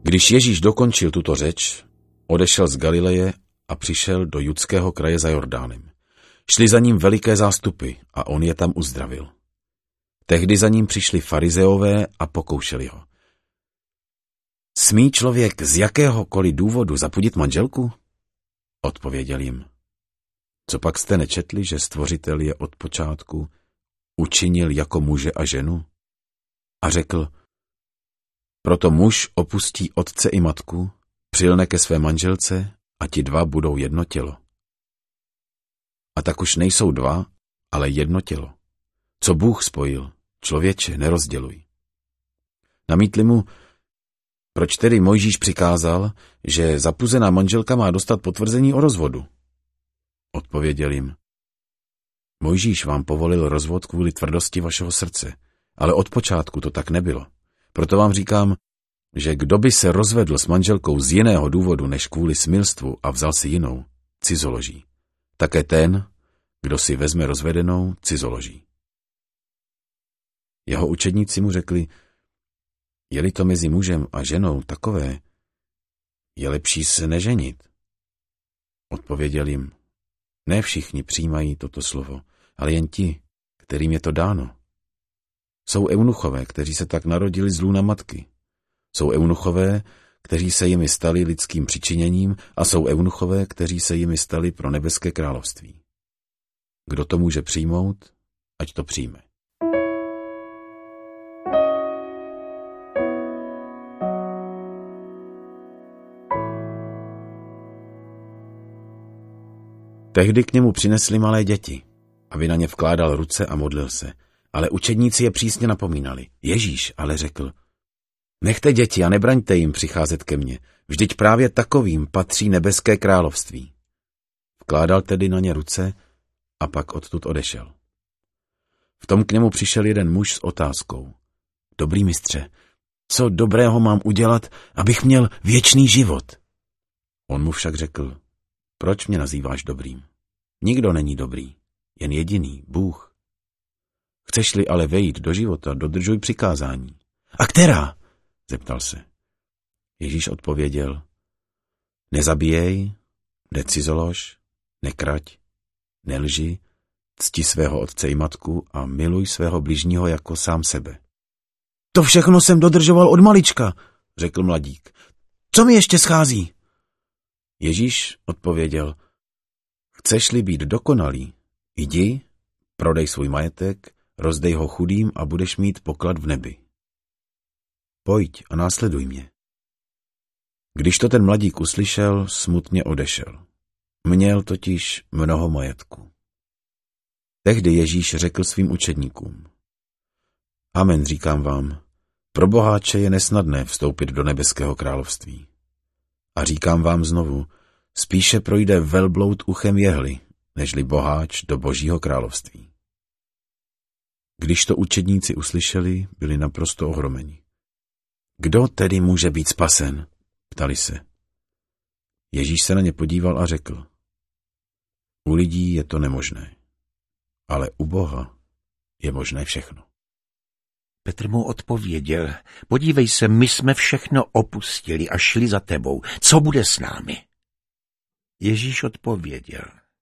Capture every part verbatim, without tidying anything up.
Když Ježíš dokončil tuto řeč, odešel z Galileje a přišel do judského kraje za Jordánem. Šli za ním veliké zástupy a on je tam uzdravil. Tehdy za ním přišli farizeové a pokoušeli ho. Smí člověk z jakéhokoliv důvodu zapudit manželku? Odpověděl jim. Copak jste nečetli, že Stvořitel je od počátku učinil jako muže a ženu? A řekl, proto muž opustí otce i matku, přilne ke své manželce a ti dva budou jedno tělo. A tak už nejsou dva, ale jedno tělo. Co Bůh spojil, člověče, nerozděluj. Namítli mu, proč tedy Mojžíš přikázal, že zapuzená manželka má dostat potvrzení o rozvodu? Odpověděl jim, Mojžíš vám povolil rozvod kvůli tvrdosti vašeho srdce, ale od počátku to tak nebylo. Proto vám říkám, že kdo by se rozvedl s manželkou z jiného důvodu než kvůli smilstvu a vzal si jinou, cizoloží. Také ten, kdo si vezme rozvedenou, cizoloží. Jeho učedníci mu řekli, je-li to mezi mužem a ženou takové, je lepší se neženit. Odpověděl jim, ne všichni přijímají toto slovo, ale jen ti, kterým je to dáno. Jsou eunuchové, kteří se tak narodili z lůna matky. Jsou eunuchové, kteří se jimi stali lidským přičiněním a jsou eunuchové, kteří se jimi stali pro nebeské království. Kdo to může přijmout, ať to přijme. Tehdy k němu přinesli malé děti, aby na ně vkládal ruce a modlil se, ale učedníci je přísně napomínali. Ježíš ale řekl, nechte děti a nebraňte jim přicházet ke mně, vždyť právě takovým patří nebeské království. Vkládal tedy na ně ruce a pak odtud odešel. V tom k němu přišel jeden muž s otázkou. Dobrý mistře, co dobrého mám udělat, abych měl věčný život? On mu však řekl, proč mě nazýváš dobrým? Nikdo není dobrý, jen jediný, Bůh. Chceš-li ale vejít do života, dodržuj přikázání. A která? Zeptal se. Ježíš odpověděl, nezabíjej, necizolož, nekrať, nelži, cti svého otce i matku a miluj svého bližního jako sám sebe. To všechno jsem dodržoval od malička, řekl mladík. Co mi ještě schází? Ježíš odpověděl, chceš-li být dokonalý, jdi, prodej svůj majetek, rozdej ho chudým a budeš mít poklad v nebi. Pojď a následuj mě. Když to ten mladík uslyšel, smutně odešel. Měl totiž mnoho majetku. Tehdy Ježíš řekl svým učedníkům, amen, říkám vám, pro boháče je nesnadné vstoupit do nebeského království. A říkám vám znovu, spíše projde velbloud uchem jehly, nežli boháč do Božího království. Když to učedníci uslyšeli, byli naprosto ohromeni. Kdo tedy může být spasen? Ptali se. Ježíš se na ně podíval a řekl, u lidí je to nemožné, ale u Boha je možné všechno. Petr mu odpověděl, podívej se, my jsme všechno opustili a šli za tebou. Co bude s námi? Ježíš odpověděl,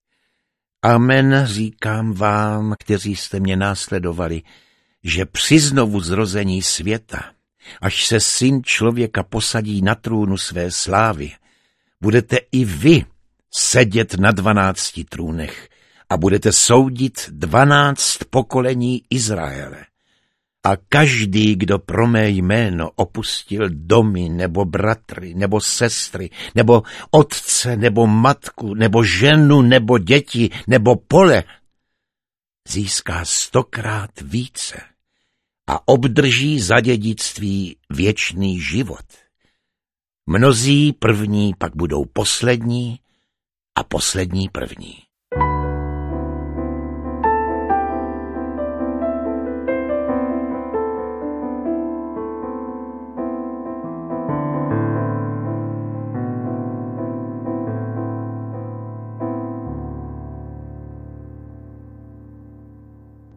amen, říkám vám, kteří jste mě následovali, že při znovu zrození světa, až se Syn člověka posadí na trůnu své slávy, budete i vy sedět na dvanácti trůnech a budete soudit dvanáct pokolení Izraele. A každý, kdo pro mé jméno opustil domy, nebo bratry, nebo sestry, nebo otce, nebo matku, nebo ženu, nebo děti, nebo pole, získá stokrát více a obdrží za dědictví věčný život. Mnozí první pak budou poslední a poslední první.